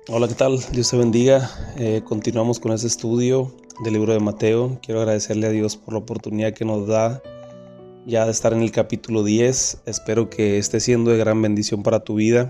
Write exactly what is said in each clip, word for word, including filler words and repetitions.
Hola, ¿qué tal? Dios te bendiga. Eh, continuamos con este estudio del libro de Mateo. Quiero agradecerle a Dios por la oportunidad que nos da ya de estar en el capítulo diez. Espero que esté siendo de gran bendición para tu vida.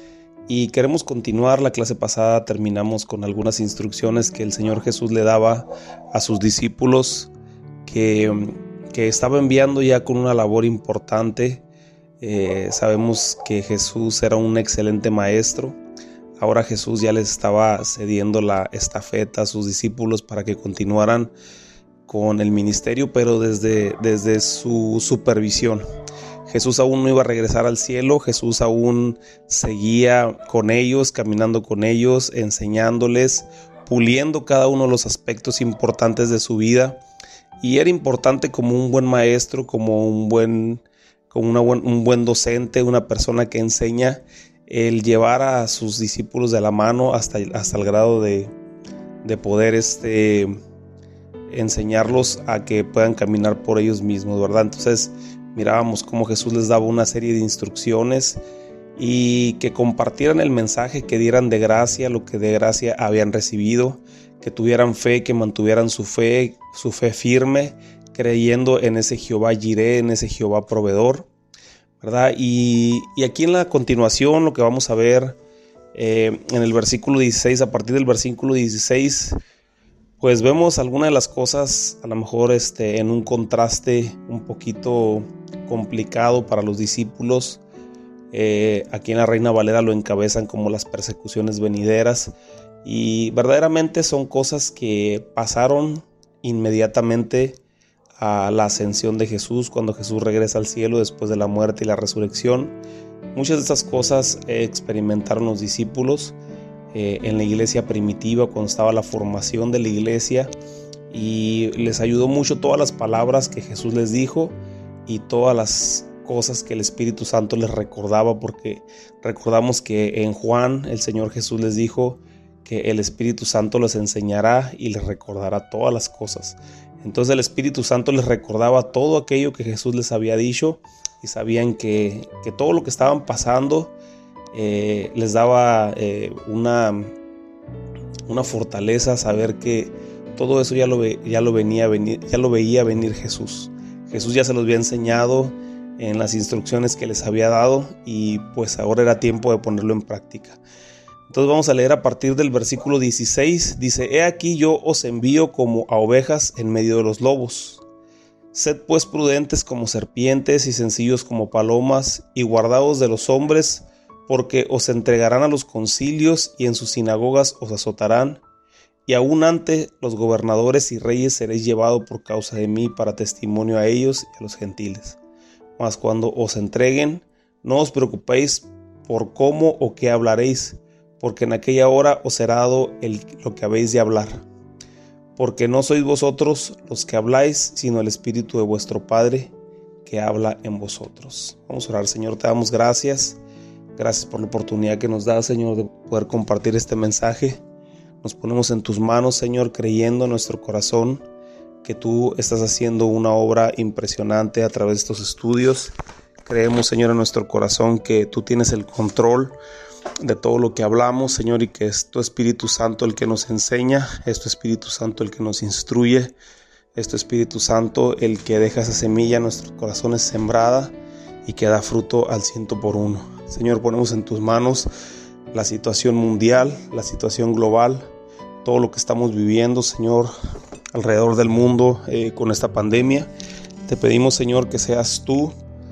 Y queremos continuar. La clase pasada terminamos con algunas instrucciones que el Señor Jesús le daba a sus discípulos que, que estaba enviando ya con una labor importante. Eh, sabemos que Jesús era un excelente maestro. Ahora Jesús ya les estaba cediendo la estafeta a sus discípulos para que continuaran con el ministerio, pero desde, desde su supervisión. Jesús aún no iba a regresar al cielo. Jesús aún seguía con ellos, caminando con ellos, enseñándoles, puliendo cada uno de los aspectos importantes de su vida. Y era importante como un buen maestro, como un buen, como una buen, un buen docente, una persona que enseña, el llevar a sus discípulos de la mano hasta, hasta el grado de, de poder este, enseñarlos a que puedan caminar por ellos mismos, ¿verdad? Entonces mirábamos cómo Jesús les daba una serie de instrucciones y que compartieran el mensaje, que dieran de gracia lo que de gracia habían recibido, que tuvieran fe, que mantuvieran su fe, su fe firme, creyendo en ese Jehová Jireh, en ese Jehová proveedor, ¿verdad? Y, y aquí en la continuación lo que vamos a ver eh, en el versículo dieciséis, a partir del versículo dieciséis, pues vemos algunas de las cosas a lo mejor este, en un contraste un poquito complicado para los discípulos. Eh, aquí en la Reina Valera lo encabezan como las persecuciones venideras, y verdaderamente son cosas que pasaron inmediatamente a la ascensión de Jesús, cuando Jesús regresa al cielo después de la muerte y la resurrección. Muchas de estas cosas eh, experimentaron los discípulos eh, en la iglesia primitiva, cuando estaba la formación de la iglesia, y les ayudó mucho todas las palabras que Jesús les dijo y todas las cosas que el Espíritu Santo les recordaba, porque recordamos que en Juan el Señor Jesús les dijo que el Espíritu Santo les enseñará y les recordará todas las cosas. Entonces el Espíritu Santo les recordaba todo aquello que Jesús les había dicho, y sabían que, que todo lo que estaban pasando eh, les daba eh, una, una fortaleza, saber que todo eso ya lo, ve, ya, lo venía venir, ya lo veía venir Jesús. Jesús ya se los había enseñado en las instrucciones que les había dado, y pues ahora era tiempo de ponerlo en práctica. Entonces vamos a leer a partir del versículo dieciséis. Dice: He aquí yo os envío como a ovejas en medio de los lobos. Sed pues prudentes como serpientes y sencillos como palomas, y guardaos de los hombres, porque os entregarán a los concilios, y en sus sinagogas os azotarán, y aun ante los gobernadores y reyes seréis llevados por causa de mí para testimonio a ellos y a los gentiles. Mas cuando os entreguen, no os preocupéis por cómo o qué hablaréis, porque en aquella hora os será dado el, lo que habéis de hablar. Porque no sois vosotros los que habláis, sino el Espíritu de vuestro Padre que habla en vosotros. Vamos a orar. Señor, te damos gracias. Gracias por la oportunidad que nos das, Señor, de poder compartir este mensaje. Nos ponemos en tus manos, Señor, creyendo en nuestro corazón que tú estás haciendo una obra impresionante a través de estos estudios. Creemos, Señor, en nuestro corazón que tú tienes el control de todo lo que hablamos, Señor, y que es tu Espíritu Santo el que nos enseña, es tu Espíritu Santo el que nos instruye, es tu Espíritu Santo el que deja esa semilla en nuestros corazones sembrada y que da fruto al ciento por uno. Señor, ponemos en tus manos la situación mundial, la situación global, todo lo que estamos viviendo, Señor, alrededor del mundo eh, con esta pandemia. Te pedimos, Señor, que seas tú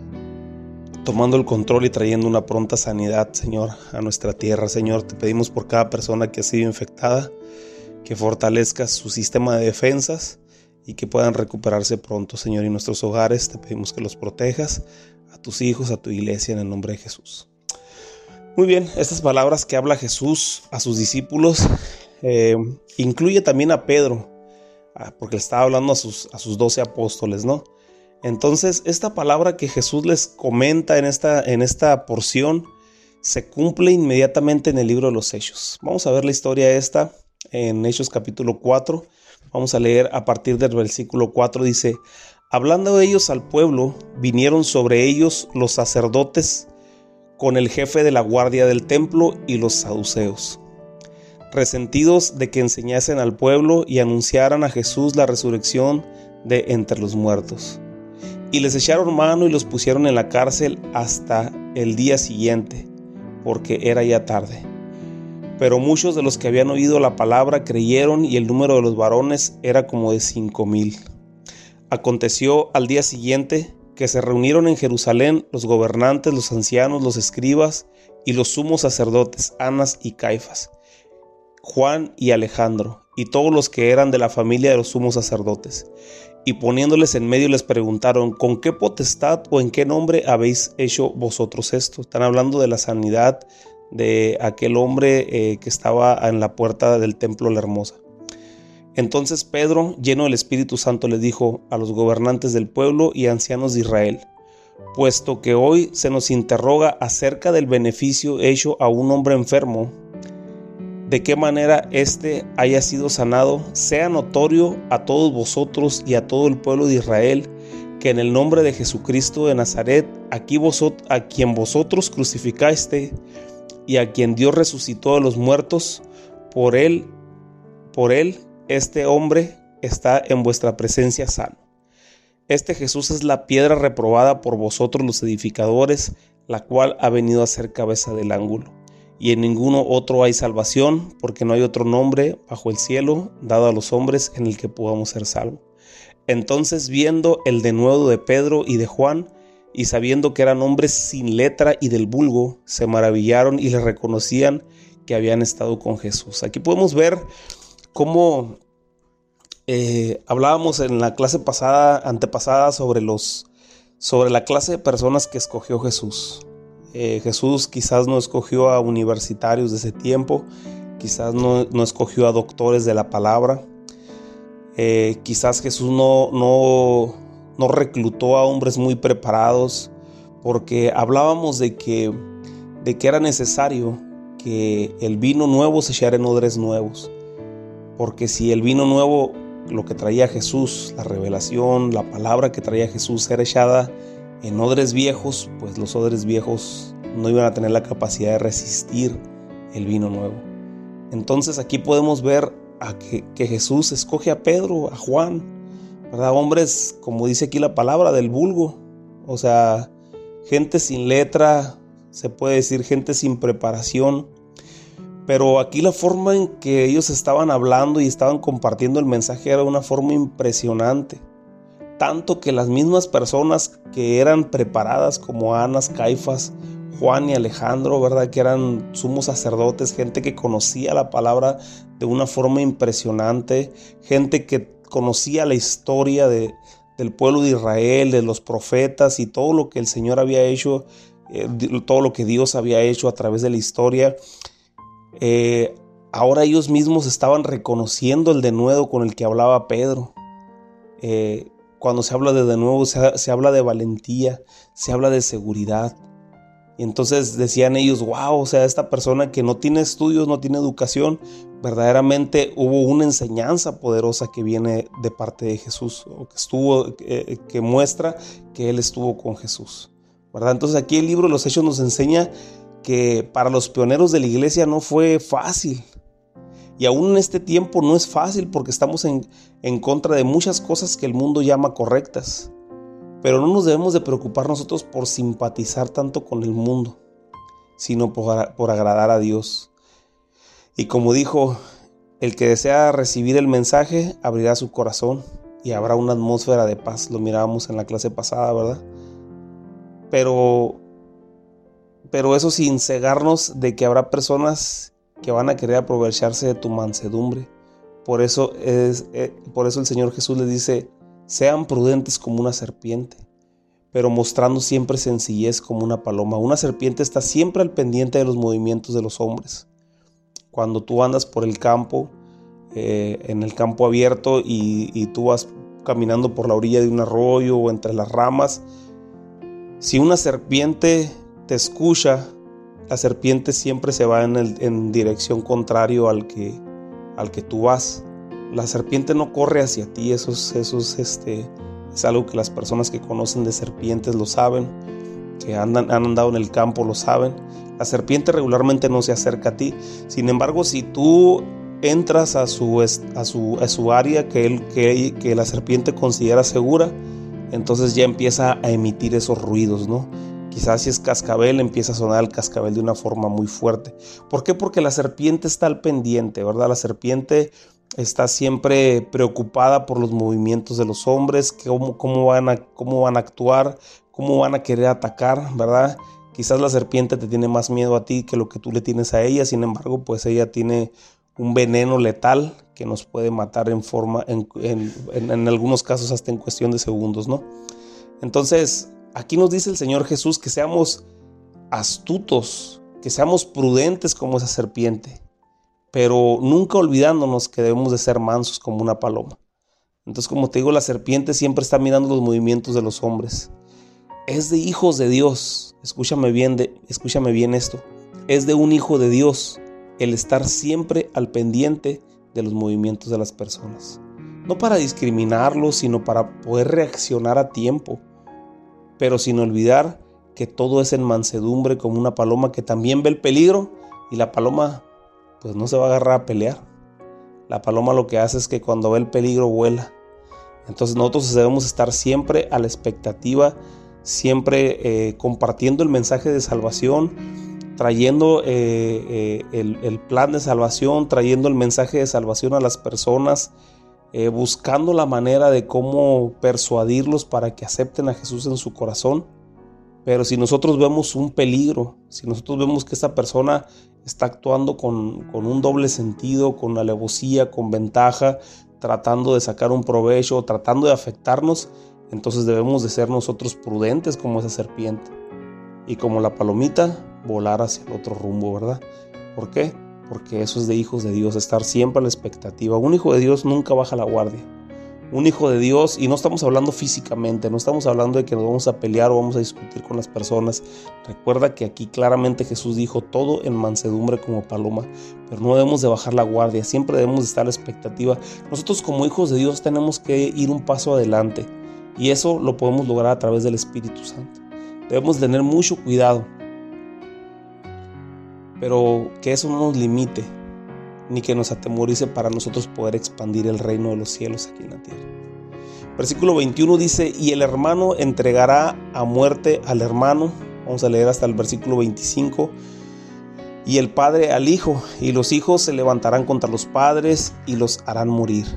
tomando el control y trayendo una pronta sanidad, Señor, a nuestra tierra. Señor, te pedimos por cada persona que ha sido infectada, que fortalezcas su sistema de defensas y que puedan recuperarse pronto, Señor. Y nuestros hogares te pedimos que los protejas, a tus hijos, a tu iglesia, en el nombre de Jesús. Muy bien, estas palabras que habla Jesús a sus discípulos eh, incluye también a Pedro, porque le estaba hablando a sus, a sus doce apóstoles, ¿no? Entonces, esta palabra que Jesús les comenta en esta, en esta porción se cumple inmediatamente en el libro de los Hechos. Vamos a ver la historia esta en Hechos capítulo cuatro. Vamos a leer a partir del versículo cuatro. Dice: hablando ellos al pueblo, vinieron sobre ellos los sacerdotes con el jefe de la guardia del templo y los saduceos. resentidos de que enseñasen al pueblo y anunciaran a Jesús la resurrección de entre los muertos. Y les echaron mano y los pusieron en la cárcel hasta el día siguiente, porque era ya tarde. Pero muchos de los que habían oído la palabra creyeron, y el número de los varones era como de cinco mil. Aconteció al día siguiente que se reunieron en Jerusalén los gobernantes, los ancianos, los escribas y los sumos sacerdotes, Anás y Caifás, Juan y Alejandro, y todos los que eran de la familia de los sumos sacerdotes. Y poniéndoles en medio les preguntaron: ¿con qué potestad o en qué nombre habéis hecho vosotros esto? Están hablando de la sanidad de aquel hombre eh, que estaba en la puerta del templo La Hermosa. Entonces Pedro, lleno del Espíritu Santo, les dijo a los gobernantes del pueblo y ancianos de Israel: puesto que hoy se nos interroga acerca del beneficio hecho a un hombre enfermo, de qué manera éste haya sido sanado, sea notorio a todos vosotros y a todo el pueblo de Israel, que en el nombre de Jesucristo de Nazaret, aquí vosot- a quien vosotros crucificaste y a quien Dios resucitó de los muertos, por él, por él, este hombre está en vuestra presencia sano. Este Jesús es la piedra reprobada por vosotros los edificadores, la cual ha venido a ser cabeza del ángulo. Y en ninguno otro hay salvación, porque no hay otro nombre bajo el cielo dado a los hombres en el que podamos ser salvos. Entonces, viendo el denuedo de Pedro y de Juan, y sabiendo que eran hombres sin letra y del vulgo, se maravillaron y les reconocían que habían estado con Jesús. Aquí podemos ver cómo eh, hablábamos en la clase pasada, antepasada, sobre los, sobre la clase de personas que escogió Jesús. Eh, Jesús quizás no escogió a universitarios de ese tiempo, quizás no, no escogió a doctores de la palabra, eh, quizás Jesús no, no, no reclutó a hombres muy preparados, porque hablábamos de que, de que era necesario que el vino nuevo se echara en odres nuevos, porque si el vino nuevo, lo que traía Jesús, la revelación, la palabra que traía Jesús, era echada en odres viejos, pues los odres viejos no iban a tener la capacidad de resistir el vino nuevo. Entonces aquí podemos ver a que, que Jesús escoge a Pedro, a Juan, ¿verdad? Hombres, como dice aquí la palabra, del vulgo, o sea, gente sin letra, se puede decir gente sin preparación, pero aquí la forma en que ellos estaban hablando y estaban compartiendo el mensaje era una forma impresionante. Tanto que las mismas personas que eran preparadas, como Anás, Caifás, Juan y Alejandro, ¿verdad?, que eran sumos sacerdotes, gente que conocía la palabra de una forma impresionante, gente que conocía la historia de, del pueblo de Israel, de los profetas y todo lo que el Señor había hecho, eh, todo lo que Dios había hecho a través de la historia. Eh, ahora ellos mismos estaban reconociendo el denuedo con el que hablaba Pedro. Eh, Cuando se habla de de nuevo, se, se habla de valentía, se habla de seguridad. Y entonces decían ellos: wow, o sea, esta persona que no tiene estudios, no tiene educación, verdaderamente hubo una enseñanza poderosa que viene de parte de Jesús, o que estuvo, eh, que muestra que él estuvo con Jesús, ¿verdad? Entonces aquí el libro de los Hechos nos enseña que para los pioneros de la iglesia no fue fácil. Y aún en este tiempo no es fácil, porque estamos en, en contra de muchas cosas que el mundo llama correctas. Pero no nos debemos de preocupar nosotros por simpatizar tanto con el mundo, sino por, por agradar a Dios. Y como dijo, el que desea recibir el mensaje abrirá su corazón y habrá una atmósfera de paz. Lo mirábamos en la clase pasada, ¿verdad? Pero, pero eso sin cegarnos de que habrá personas que van a querer aprovecharse de tu mansedumbre. Por eso, es, eh, por eso el Señor Jesús les dice: sean prudentes como una serpiente, pero mostrando siempre sencillez como una paloma. Una serpiente está siempre al pendiente de los movimientos de los hombres. Cuando tú andas por el campo, eh, en el campo abierto, y, y tú vas caminando por la orilla de un arroyo o entre las ramas, si una serpiente te escucha, la serpiente siempre se va en, el, en dirección contrario al que, al que tú vas. La serpiente no corre hacia ti. Eso es, eso es, este, es algo que las personas que conocen de serpientes lo saben, que andan, han andado en el campo lo saben. La serpiente regularmente no se acerca a ti. Sin embargo, si tú entras a su, a su, a su área que, él, que, que la serpiente considera segura, entonces ya empieza a emitir esos ruidos, ¿no? Quizás si es cascabel, empieza a sonar el cascabel de una forma muy fuerte. ¿Por qué? Porque la serpiente está al pendiente, ¿verdad? La serpiente está siempre preocupada por los movimientos de los hombres, cómo, cómo, van a, cómo van a actuar, cómo van a querer atacar, ¿verdad? Quizás la serpiente te tiene más miedo a ti que lo que tú le tienes a ella. Sin embargo, pues ella tiene un veneno letal que nos puede matar en forma, en, en, en, en algunos casos hasta en cuestión de segundos, ¿no? Entonces, aquí nos dice el Señor Jesús que seamos astutos, que seamos prudentes como esa serpiente, pero nunca olvidándonos que debemos de ser mansos como una paloma. Entonces, como te digo, la serpiente siempre está mirando los movimientos de los hombres. Es de hijos de Dios, escúchame bien, de, escúchame bien esto, es de un hijo de Dios el estar siempre al pendiente de los movimientos de las personas. No para discriminarlos, sino para poder reaccionar a tiempo, pero sin olvidar que todo es en mansedumbre como una paloma que también ve el peligro, y la paloma pues no se va a agarrar a pelear. La paloma lo que hace es que cuando ve el peligro vuela. Entonces nosotros debemos estar siempre a la expectativa, siempre eh, compartiendo el mensaje de salvación, trayendo eh, eh, el, el plan de salvación, trayendo el mensaje de salvación a las personas, eh, buscando la manera de cómo persuadirlos para que acepten a Jesús en su corazón. Pero si nosotros vemos un peligro, si nosotros vemos que esta persona está actuando con, con un doble sentido, con alevosía, con ventaja, tratando de sacar un provecho, tratando de afectarnos, entonces debemos de ser nosotros prudentes como esa serpiente y como la palomita volar hacia el otro rumbo, ¿verdad? ¿Por qué? Porque eso es de hijos de Dios, estar siempre a la expectativa. Un hijo de Dios nunca baja la guardia. Un hijo de Dios, y no estamos hablando físicamente, no estamos hablando de que nos vamos a pelear o vamos a discutir con las personas. Recuerda que aquí claramente Jesús dijo todo en mansedumbre como paloma, pero no debemos de bajar la guardia, siempre debemos de estar a la expectativa. Nosotros como hijos de Dios tenemos que ir un paso adelante, y eso lo podemos lograr a través del Espíritu Santo. Debemos tener mucho cuidado, pero que eso no nos limite, ni que nos atemorice para nosotros poder expandir el reino de los cielos aquí en la tierra. Versículo veintiuno dice: y el hermano entregará a muerte al hermano. Vamos a leer hasta el versículo veinticinco. Y el padre al hijo, y los hijos se levantarán contra los padres y los harán morir.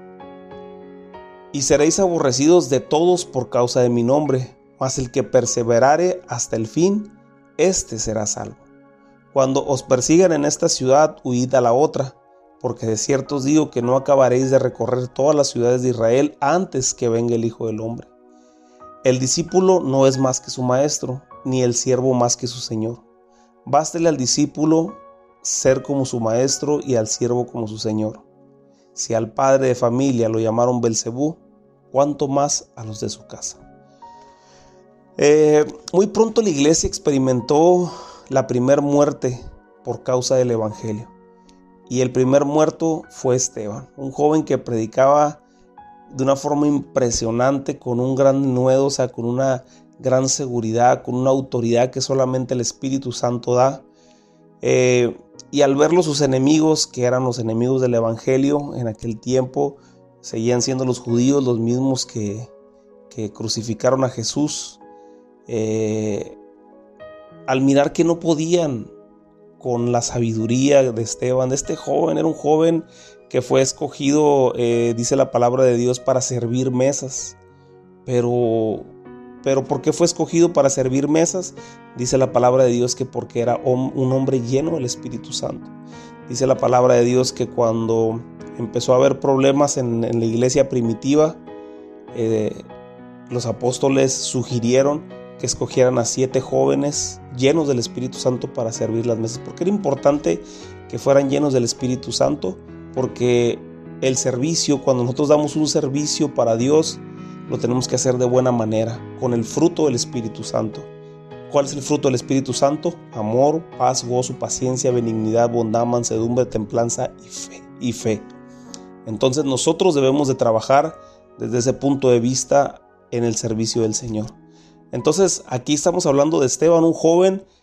Y seréis aborrecidos de todos por causa de mi nombre, mas el que perseverare hasta el fin, éste será salvo. Cuando os persigan en esta ciudad, huid a la otra, porque de cierto os digo que no acabaréis de recorrer todas las ciudades de Israel antes que venga el Hijo del Hombre. El discípulo no es más que su maestro, ni el siervo más que su señor. Bástele al discípulo ser como su maestro y al siervo como su señor. Si al padre de familia lo llamaron Belcebú, ¿cuánto más a los de su casa? Eh, muy pronto la iglesia experimentó la primer muerte por causa del evangelio, y el primer muerto fue Esteban, un joven que predicaba de una forma impresionante, con un gran denuedo, o sea, con una gran seguridad, con una autoridad que solamente el Espíritu Santo da. Eh, y al verlo sus enemigos, que eran los enemigos del evangelio en aquel tiempo, seguían siendo los judíos, los mismos que, que crucificaron a Jesús. Eh, al mirar que no podían con la sabiduría de Esteban, de este joven, era un joven que fue escogido, eh, dice la palabra de Dios, para servir mesas. Pero, pero ¿por qué fue escogido para servir mesas? Dice la palabra de Dios que porque era un hombre lleno del Espíritu Santo. Dice la palabra de Dios que cuando empezó a haber problemas en, en la iglesia primitiva, eh, los apóstoles sugirieron que escogieran a siete jóvenes llenos del Espíritu Santo para servir las mesas. ¿Por qué era importante que fueran llenos del Espíritu Santo? Porque el servicio, cuando nosotros damos un servicio para Dios, lo tenemos que hacer de buena manera, con el fruto del Espíritu Santo. ¿Cuál es el fruto del Espíritu Santo? Amor, paz, gozo, paciencia, benignidad, bondad, mansedumbre, templanza y fe. Y fe. Entonces nosotros debemos de trabajar desde ese punto de vista en el servicio del Señor. Entonces aquí estamos hablando de Esteban, un joven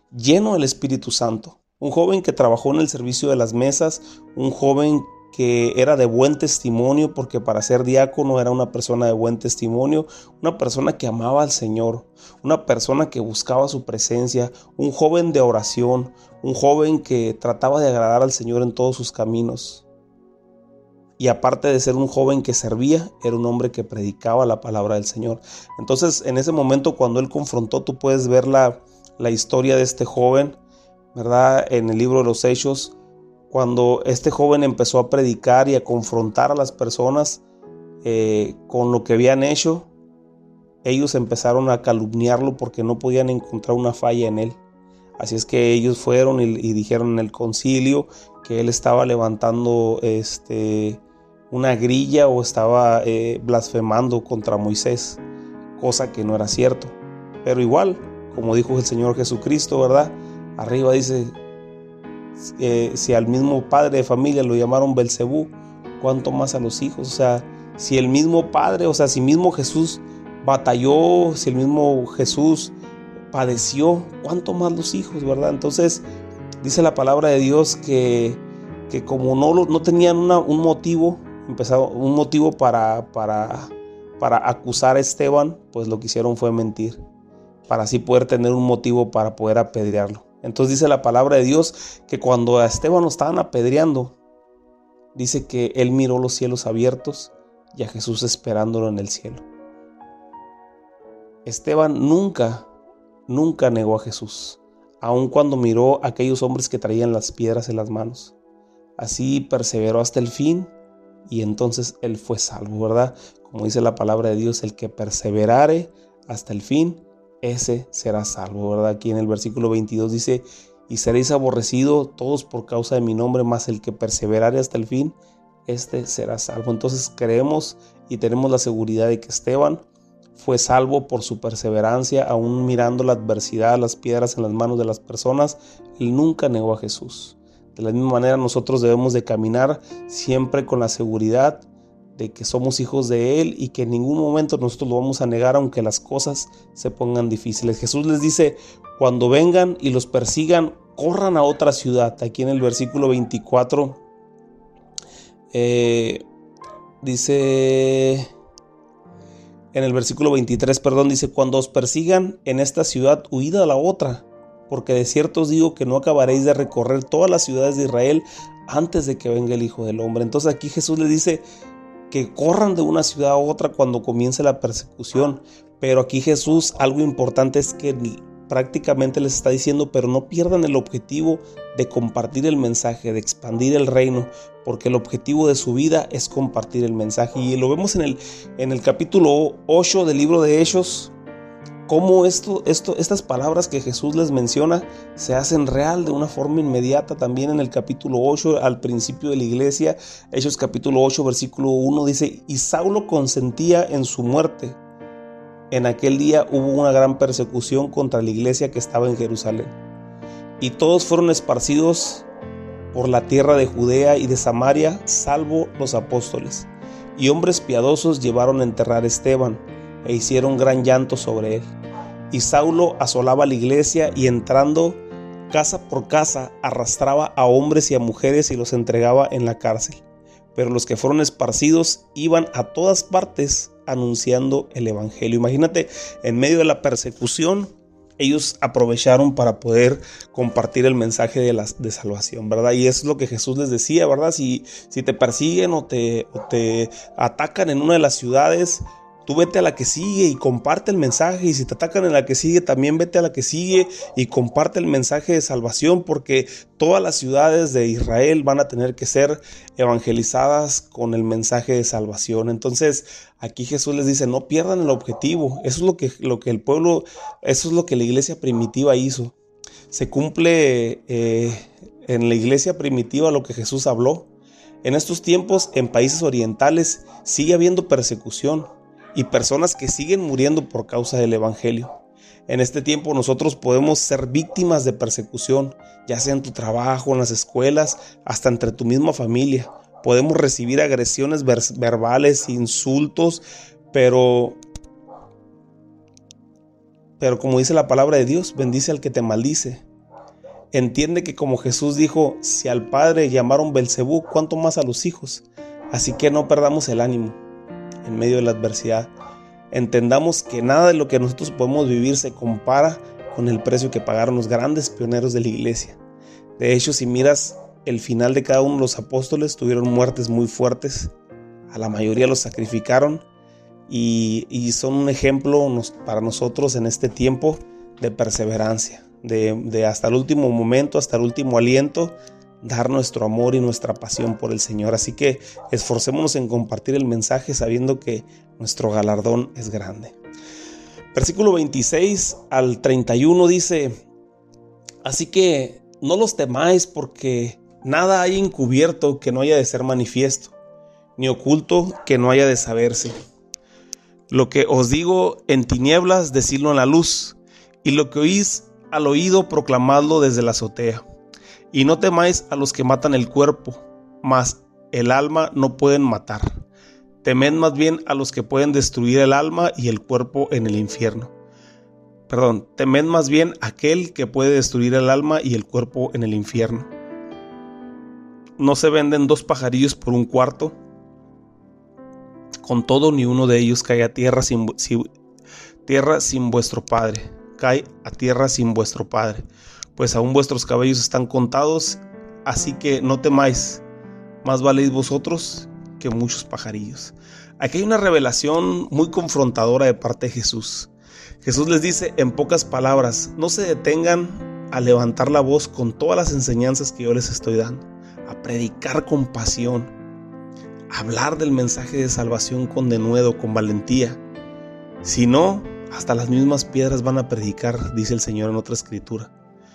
lleno del Espíritu Santo. Un joven que trabajó en el servicio de las mesas, un joven que era de buen testimonio, porque para ser diácono era una persona de buen testimonio, una persona que amaba al Señor, una persona que buscaba su presencia, un joven de oración, un joven que trataba de agradar al Señor en todos sus caminos. Y aparte de ser un joven que servía, era un hombre que predicaba la palabra del Señor. Entonces, en ese momento, cuando él confrontó, tú puedes ver la, la historia de este joven, ¿verdad? En el libro de los Hechos, cuando este joven empezó a predicar y a confrontar a las personas eh, con lo que habían hecho, ellos empezaron a calumniarlo porque no podían encontrar una falla en él. Así es que ellos fueron y, y dijeron en el concilio que él estaba levantando este, una grilla o estaba eh, blasfemando contra Moisés, cosa que no era cierto. Pero igual, como dijo el Señor Jesucristo, ¿verdad? Arriba dice, eh, si al mismo padre de familia lo llamaron Belcebú, ¿cuánto más a los hijos? O sea, si el mismo padre, o sea, si mismo Jesús batalló, si el mismo Jesús padeció, ¿cuánto más los hijos, verdad? Entonces dice la palabra de Dios que, que como no, no tenían una, un motivo, empezado, un motivo para, para, para acusar a Esteban, pues lo que hicieron fue mentir, para así poder tener un motivo para poder apedrearlo. Entonces dice la palabra de Dios que cuando a Esteban lo estaban apedreando, dice que él miró los cielos abiertos y a Jesús esperándolo en el cielo. Esteban nunca Nunca negó a Jesús, aun cuando miró a aquellos hombres que traían las piedras en las manos. Así perseveró hasta el fin y entonces él fue salvo, ¿verdad? Como dice la palabra de Dios, el que perseverare hasta el fin, ese será salvo, ¿verdad? Aquí en el versículo veintidós dice, y seréis aborrecidos todos por causa de mi nombre, mas el que perseverare hasta el fin, este será salvo. Entonces creemos y tenemos la seguridad de que Esteban fue salvo por su perseverancia, aún mirando la adversidad, las piedras en las manos de las personas. Él nunca negó a Jesús. De la misma manera nosotros debemos de caminar siempre con la seguridad de que somos hijos de Él y que en ningún momento nosotros lo vamos a negar aunque las cosas se pongan difíciles. Jesús les dice, cuando vengan y los persigan, corran a otra ciudad. Aquí en el versículo veinticuatro eh, dice... En el versículo veintitrés, perdón, dice, cuando os persigan en esta ciudad, huid a la otra, porque de cierto os digo que no acabaréis de recorrer todas las ciudades de Israel antes de que venga el Hijo del Hombre. Entonces aquí Jesús les dice que corran de una ciudad a otra cuando comience la persecución. Pero aquí Jesús, algo importante es que prácticamente les está diciendo, pero no pierdan el objetivo de compartir el mensaje, de expandir el reino, porque el objetivo de su vida es compartir el mensaje. Y lo vemos en el, en el capítulo ocho del libro de Hechos, cómo esto, esto, estas palabras que Jesús les menciona se hacen real de una forma inmediata. También en el capítulo ocho, al principio de la iglesia, Hechos capítulo ocho, versículo uno, dice, y Saulo consentía en su muerte. En aquel día hubo una gran persecución contra la iglesia que estaba en Jerusalén, y todos fueron esparcidos por la tierra de Judea y de Samaria, salvo los apóstoles. Y hombres piadosos llevaron a enterrar a Esteban, e hicieron gran llanto sobre él. Y Saulo asolaba la iglesia, y entrando casa por casa, arrastraba a hombres y a mujeres y los entregaba en la cárcel. Pero los que fueron esparcidos iban a todas partes anunciando el evangelio. Imagínate, en medio de la persecución, ellos aprovecharon para poder compartir el mensaje de, la, de salvación, ¿verdad? Y eso es lo que Jesús les decía, ¿verdad? Si, si te persiguen o te, o te atacan en una de las ciudades, tú vete a la que sigue y comparte el mensaje. Y si te atacan en la que sigue, también vete a la que sigue y comparte el mensaje de salvación, porque todas las ciudades de Israel van a tener que ser evangelizadas con el mensaje de salvación. Entonces aquí Jesús les dice, no pierdan el objetivo. Eso es lo que, lo que el pueblo, eso es lo que la iglesia primitiva hizo. Se cumple eh, en la iglesia primitiva lo que Jesús habló. En estos tiempos, en países orientales, sigue habiendo persecución y personas que siguen muriendo por causa del evangelio. En este tiempo nosotros podemos ser víctimas de persecución, ya sea en tu trabajo, en las escuelas, hasta entre tu misma familia. Podemos recibir agresiones ver- verbales, insultos, pero, pero como dice la palabra de Dios, bendice al que te maldice Entiende que como Jesús dijo, si al Padre llamaron Belcebú, ¿cuánto más a los hijos? Así que no perdamos el ánimo en medio de la adversidad. Entendamos que nada de lo que nosotros podemos vivir se compara con el precio que pagaron los grandes pioneros de la iglesia. De hecho, si miras el final de cada uno de los apóstoles, tuvieron muertes muy fuertes. A la mayoría los sacrificaron y, y son un ejemplo nos, para nosotros en este tiempo de perseverancia. De, de hasta el último momento, hasta el último aliento, dar nuestro amor y nuestra pasión por el Señor. Así que esforcémonos en compartir el mensaje sabiendo que nuestro galardón es grande. Versículo veintiséis al treinta y uno dice: así que no los temáis, porque nada hay encubierto que no haya de ser manifiesto, ni oculto que no haya de saberse. Lo que os digo en tinieblas, decidlo en la luz, y lo que oís al oído, proclamadlo desde la azotea. Y no temáis a los que matan el cuerpo, mas el alma no pueden matar. Temed más bien a los que pueden destruir el alma y el cuerpo en el infierno. Perdón, temed más bien a aquel que puede destruir el alma y el cuerpo en el infierno. ¿No se venden dos pajarillos por un cuarto? Con todo, ni uno de ellos cae a tierra sin, sin, tierra sin vuestro Padre. Cae a tierra sin vuestro Padre, pues aún vuestros cabellos están contados, así que no temáis, más valéis vosotros que muchos pajarillos. Aquí hay una revelación muy confrontadora de parte de Jesús. Jesús les dice en pocas palabras: no se detengan a levantar la voz con todas las enseñanzas que yo les estoy dando, a predicar con pasión, a hablar del mensaje de salvación con denuedo, con valentía. Si no, hasta las mismas piedras van a predicar, dice el Señor en otra escritura.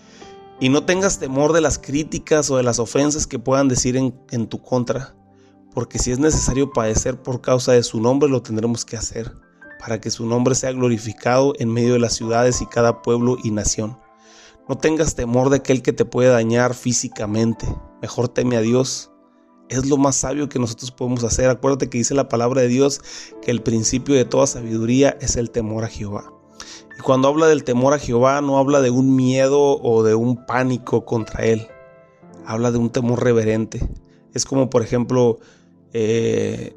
Y no tengas temor de las críticas o de las ofensas que puedan decir en, en tu contra, porque si es necesario padecer por causa de su nombre, lo tendremos que hacer, para que su nombre sea glorificado en medio de las ciudades y cada pueblo y nación. No tengas temor de aquel que te puede dañar físicamente, mejor teme a Dios. Es lo más sabio que nosotros podemos hacer. Acuérdate que dice la palabra de Dios que el principio de toda sabiduría es el temor a Jehová. Y cuando habla del temor a Jehová, no habla de un miedo o de un pánico contra Él. Habla de un temor reverente. Es como, por ejemplo, eh,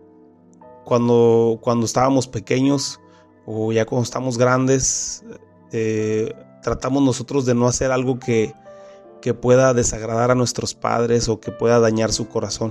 cuando, cuando estábamos pequeños o ya cuando estamos grandes, eh, tratamos nosotros de no hacer algo que, que pueda desagradar a nuestros padres o que pueda dañar su corazón.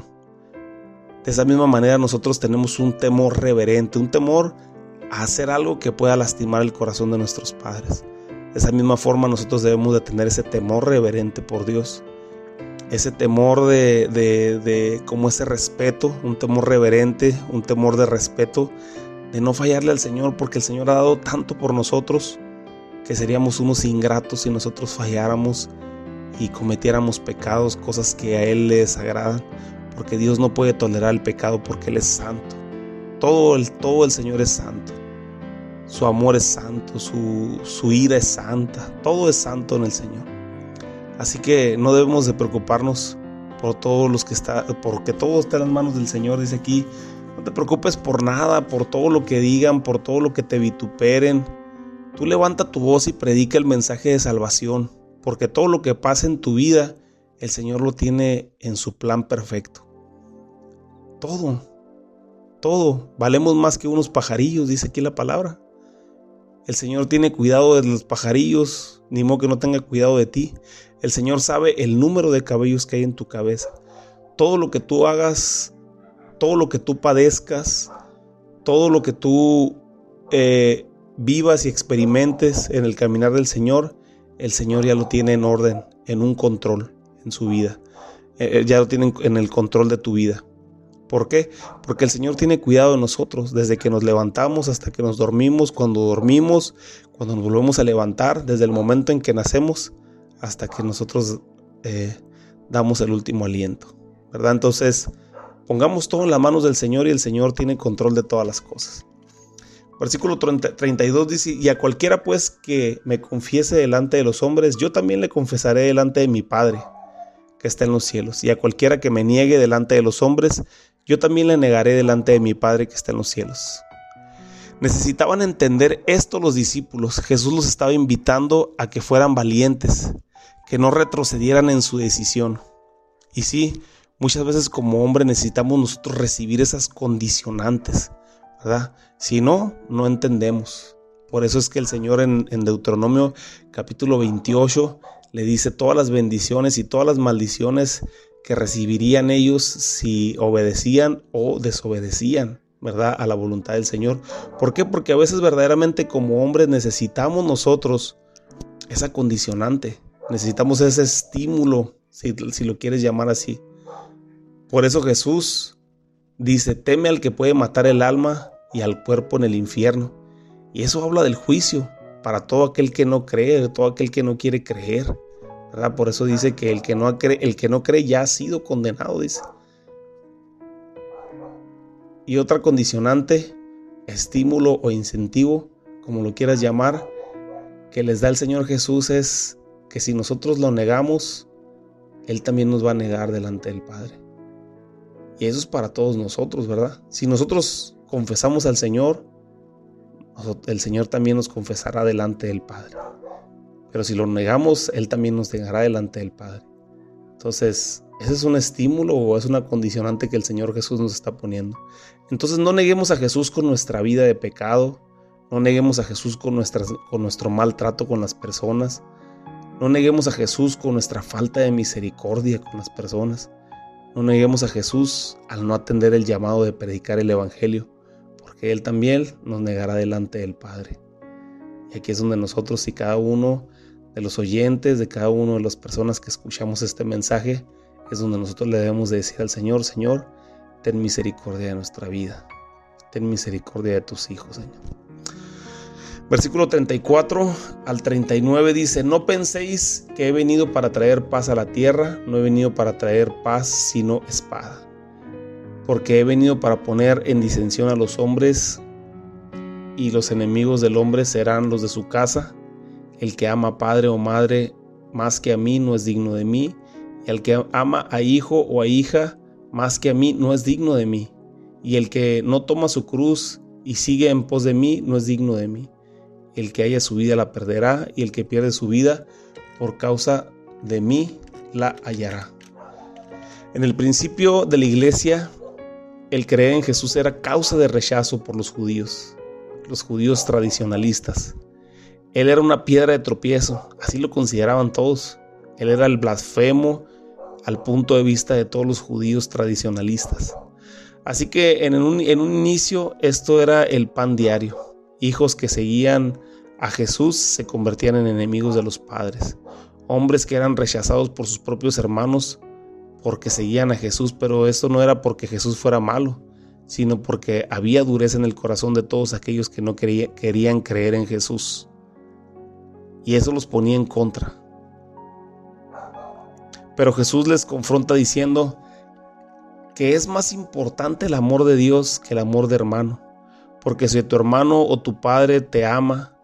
De esa misma manera nosotros tenemos un temor reverente, un temor a hacer algo que pueda lastimar el corazón de nuestros padres. De esa misma forma nosotros debemos de tener ese temor reverente por Dios, ese temor de, de, de como ese respeto, un temor reverente, un temor de respeto, de no fallarle al Señor, porque el Señor ha dado tanto por nosotros que seríamos unos ingratos si nosotros falláramos y cometiéramos pecados, cosas que a Él le desagradan, porque Dios no puede tolerar el pecado porque Él es santo. Todo el, todo el Señor es santo. Su amor es santo, su, su ira es santa, todo es santo en el Señor. Así que no debemos de preocuparnos por todos los que está, porque todo está en las manos del Señor. Dice aquí: no te preocupes por nada, por todo lo que digan, por todo lo que te vituperen. Tú levanta tu voz y predica el mensaje de salvación, porque todo lo que pasa en tu vida, el Señor lo tiene en su plan perfecto. Todo, todo. Valemos más que unos pajarillos, dice aquí la palabra. El Señor tiene cuidado de los pajarillos, ni modo que no tenga cuidado de ti. El Señor sabe el número de cabellos que hay en tu cabeza. Todo lo que tú hagas, todo lo que tú padezcas, todo lo que tú eh, vivas y experimentes en el caminar del Señor, el Señor ya lo tiene en orden, en un control en su vida. Eh, ya lo tiene en el control de tu vida. ¿Por qué? Porque el Señor tiene cuidado de nosotros, desde que nos levantamos hasta que nos dormimos, cuando dormimos, cuando nos volvemos a levantar, desde el momento en que nacemos hasta que nosotros eh, damos el último aliento, ¿verdad? Entonces, pongamos todo en las manos del Señor y el Señor tiene control de todas las cosas. Versículo treinta y dos dice: y a cualquiera pues que me confiese delante de los hombres, yo también le confesaré delante de mi Padre que está en los cielos. Y a cualquiera que me niegue delante de los hombres, yo también le negaré delante de mi Padre que está en los cielos. Necesitaban entender esto los discípulos. Jesús los estaba invitando a que fueran valientes, que no retrocedieran en su decisión. Y sí, muchas veces como hombre necesitamos nosotros recibir esas condicionantes, ¿verdad? Si no, no entendemos. Por eso es que el Señor en, en Deuteronomio capítulo veintiocho le dice todas las bendiciones y todas las maldiciones que recibirían ellos si obedecían o desobedecían, ¿verdad?, a la voluntad del Señor. ¿Por qué? Porque a veces verdaderamente como hombres necesitamos nosotros esa condicionante, necesitamos ese estímulo, si, si lo quieres llamar así. Por eso Jesús dice, teme al que puede matar el alma y al cuerpo en el infierno. Y eso habla del juicio para todo aquel que no cree, todo aquel que no quiere creer, ¿verdad? Por eso dice que el que no cree, el que no cree ya ha sido condenado, dice. Y otra condicionante, estímulo o incentivo, como lo quieras llamar, que les da el Señor Jesús es que si nosotros lo negamos, Él también nos va a negar delante del Padre. Y eso es para todos nosotros, ¿verdad? Si nosotros confesamos al Señor, el Señor también nos confesará delante del Padre. Pero si lo negamos, Él también nos negará delante del Padre. Entonces, ese es un estímulo o es una condicionante que el Señor Jesús nos está poniendo. Entonces, no neguemos a Jesús con nuestra vida de pecado. No neguemos a Jesús con, nuestras, con nuestro maltrato con las personas. No neguemos a Jesús con nuestra falta de misericordia con las personas. No neguemos a Jesús al no atender el llamado de predicar el Evangelio, porque Él también nos negará delante del Padre. Y aquí es donde nosotros y cada uno de los oyentes, de cada una de las personas que escuchamos este mensaje, es donde nosotros le debemos de decir al Señor, Señor, ten misericordia de nuestra vida, ten misericordia de tus hijos, Señor. Versículo treinta y cuatro al treinta y nueve dice, no penséis que he venido para traer paz a la tierra, no he venido para traer paz sino espada, porque he venido para poner en disensión a los hombres, y los enemigos del hombre serán los de su casa. El que ama a padre o madre más que a mí no es digno de mí, y el que ama a hijo o a hija más que a mí no es digno de mí, y el que no toma su cruz y sigue en pos de mí no es digno de mí. El que haya su vida la perderá, y el que pierde su vida por causa de mí la hallará. En el principio de la iglesia, el creer en Jesús era causa de rechazo por los judíos, los judíos tradicionalistas. Él era una piedra de tropiezo, así lo consideraban todos. Él era el blasfemo al punto de vista de todos los judíos tradicionalistas. Así que en un, en un inicio esto era el pan diario. Hijos que seguían a Jesús se convertían en enemigos de los padres. Hombres que eran rechazados por sus propios hermanos porque seguían a Jesús, pero esto no era porque Jesús fuera malo, sino porque había dureza en el corazón de todos aquellos que no quería, querían creer en Jesús. Y eso los ponía en contra. Pero Jesús les confronta diciendo que es más importante el amor de Dios que el amor de hermano. Porque si tu hermano o tu padre te ama,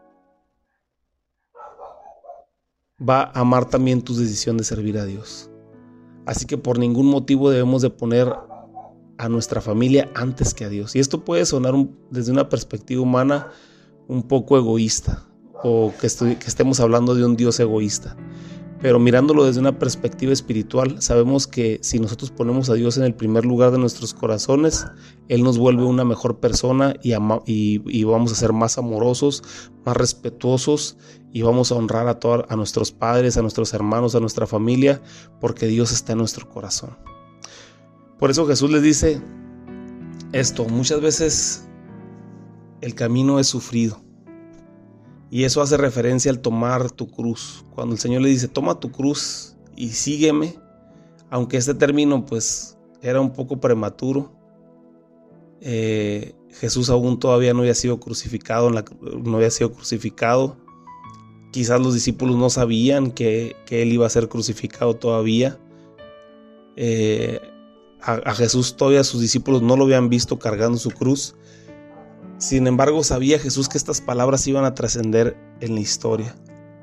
va a amar también tu decisión de servir a Dios. Así que por ningún motivo debemos de poner a nuestra familia antes que a Dios. Y esto puede sonar un, desde una perspectiva humana un poco egoísta, o que, estoy, que estemos hablando de un Dios egoísta. Pero mirándolo desde una perspectiva espiritual, sabemos que si nosotros ponemos a Dios en el primer lugar de nuestros corazones, Él nos vuelve una mejor persona y, ama, y, y vamos a ser más amorosos, más respetuosos, y vamos a honrar a, todo, a nuestros padres, a nuestros hermanos, a nuestra familia, porque Dios está en nuestro corazón. Por eso Jesús les dice esto: muchas veces el camino es sufrido. Y eso hace referencia al tomar tu cruz. Cuando el Señor le dice, toma tu cruz y sígueme, aunque este término pues era un poco prematuro, eh, Jesús aún todavía no había sido crucificado, en la, no había sido crucificado. Quizás los discípulos no sabían que, que Él iba a ser crucificado todavía. Eh, a, a Jesús todavía sus discípulos no lo habían visto cargando su cruz. Sin embargo, sabía Jesús que estas palabras iban a trascender en la historia.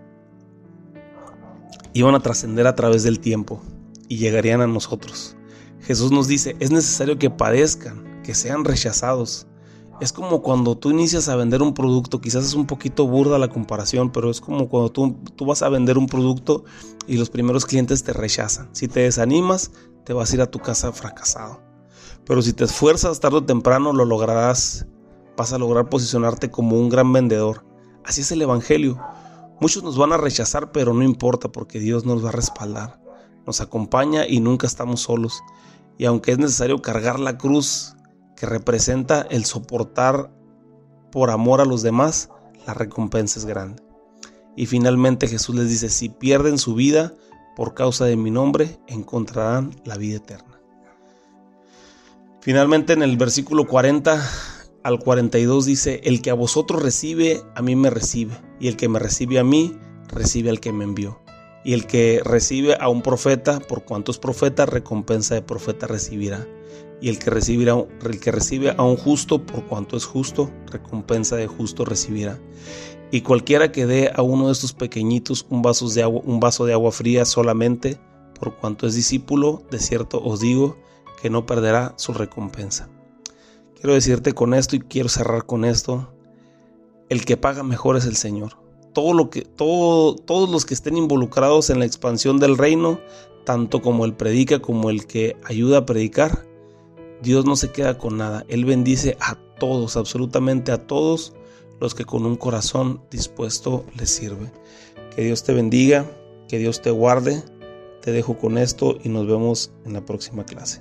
Iban a trascender a través del tiempo y llegarían a nosotros. Jesús nos dice, es necesario que padezcan, que sean rechazados. Es como cuando tú inicias a vender un producto, quizás es un poquito burda la comparación, pero es como cuando tú, tú vas a vender un producto y los primeros clientes te rechazan. Si te desanimas, te vas a ir a tu casa fracasado. Pero si te esfuerzas tarde o temprano, lo lograrás. Vas a lograr posicionarte como un gran vendedor. Así es el evangelio. Muchos nos van a rechazar, pero no importa, porque Dios nos va a respaldar. Nos acompaña y nunca estamos solos. Y aunque es necesario cargar la cruz que representa el soportar por amor a los demás, la recompensa es grande. Y finalmente Jesús les dice: si pierden su vida por causa de mi nombre, encontrarán la vida eterna. Finalmente, en el versículo cuarenta al cuarenta y dos dice: el que a vosotros recibe, a mí me recibe, y el que me recibe a mí, recibe al que me envió. Y el que recibe a un profeta, por cuanto es profeta, recompensa de profeta recibirá. Y el que, recibirá, el que recibe a un justo, por cuanto es justo, recompensa de justo recibirá. Y cualquiera que dé a uno de estos pequeñitos un vaso de agua, un vaso de agua fría solamente, por cuanto es discípulo, de cierto os digo que no perderá su recompensa. Quiero decirte con esto, y quiero cerrar con esto: el que paga mejor es el Señor. Todo lo que, todo, todos los que estén involucrados en la expansión del reino, tanto como el predica como el que ayuda a predicar, Dios no se queda con nada. Él bendice a todos, absolutamente a todos los que con un corazón dispuesto les sirve. Que Dios te bendiga, que Dios te guarde. Te dejo con esto y nos vemos en la próxima clase.